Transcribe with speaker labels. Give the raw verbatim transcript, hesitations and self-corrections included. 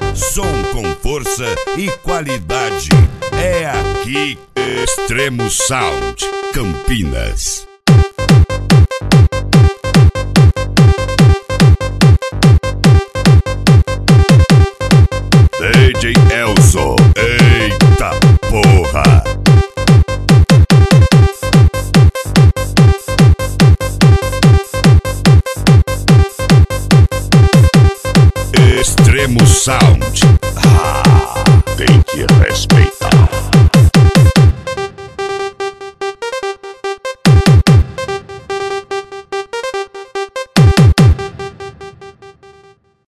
Speaker 1: Som com força e qualidade. É aqui, Extremo Sound, Campinas. D J Elson, eita porra! Extremo Sound.